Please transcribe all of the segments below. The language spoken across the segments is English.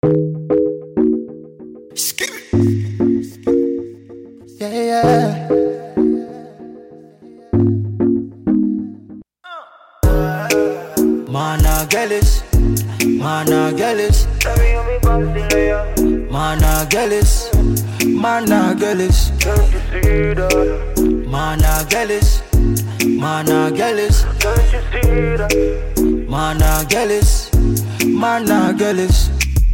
Yeah. Mana Gellis, Mana Gellis, Mana Gellis, Mana Gellis, Mana Gellis, Mana Gellis, Mana Gellis, Mana Gellis.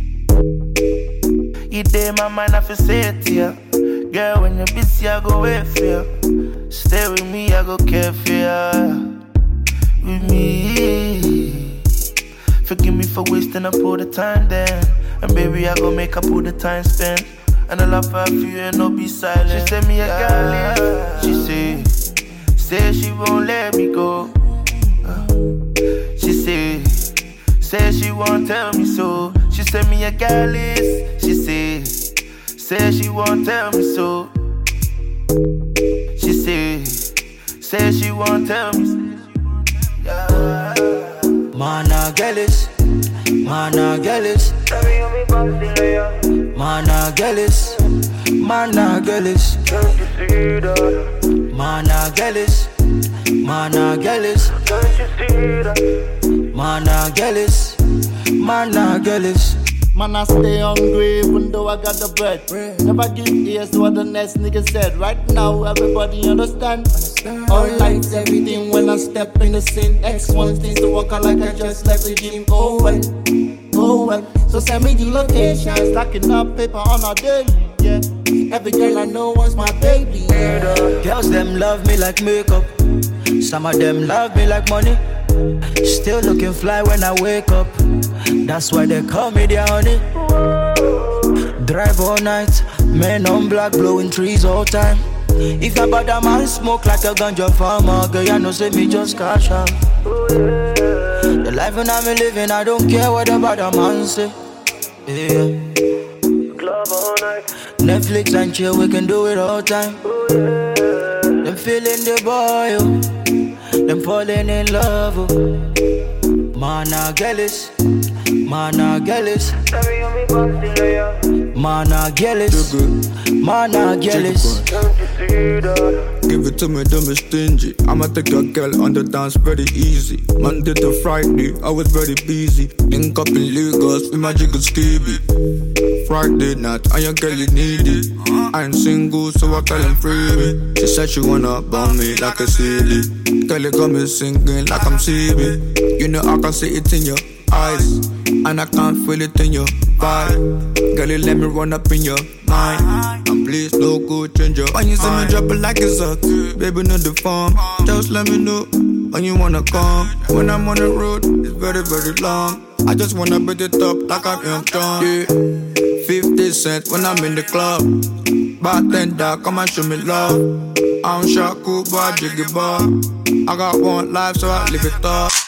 You day my mind, I feel say it to ya. Girl, when you're busy, I go wait for ya. Stay with me, I go care for ya. With me, forgive me for wasting up all the time then. And baby, I go make up all the time spent. And I love her for you and no be silent. She send me a girl, she say she won't let me go. She say she won't tell me so. She send me a girl list. She say she won't tell me so. She say she won't tell me so. Yeah. Mana Gellis, Mana Gellis, Mana Gellis, Mana Gellis, Mana Gellis, Mana Gellis, Mana Gellis, Mana Gellis. Man, I stay hungry even though I got the bread. Never give ears to what the next nigga said. Right now, everybody understand. All lights, everything when I step in the scene. X1 things to walk out like I just left the gym. Oh well. So send me the locations, stacking up paper on a daily. Yeah, every girl I know wants my baby. Yeah. Girls them love me like makeup. Some of them love me like money. Still looking fly when I wake up. That's why they call me their honey. Drive all night, men on black blowing trees all time. If your bad man smoke like a ganja farmer, girl, you know say me just cash out. The life when I'm living, I don't care what the bad man say. Yeah. Club all night. Netflix and chill, we can do it all time. Them feeling the boy, oh. Them falling in love, oh. Mana Gellis, Mana Gellis, Mana Gellis, Mana Gellis. Give it to me, don't be stingy. I'ma take your girl on the dance very easy. Monday to Friday, I was very busy. Link up in Lagos with my jiggle skibby. Friday night, and your girl you need it. I ain't single, so I tell him free me. She said she wanna bum me like a CD. Girl, you got me singing like I'm CB. You know I can see it in your eyes, and I can't feel it in your vibe. Girl, you let me run up in your mind. And please, no good change your when you see me drop it like it's hot, baby, not the farm. Just let me know when you wanna come. When I'm on the road, it's very, very long. I just wanna beat it up like I'm Young John. Yeah, 50 cents when I'm in the club. Bartender, come and show me love. I'm Shaku, boy, jiggy bar. I got one life, so I live it up.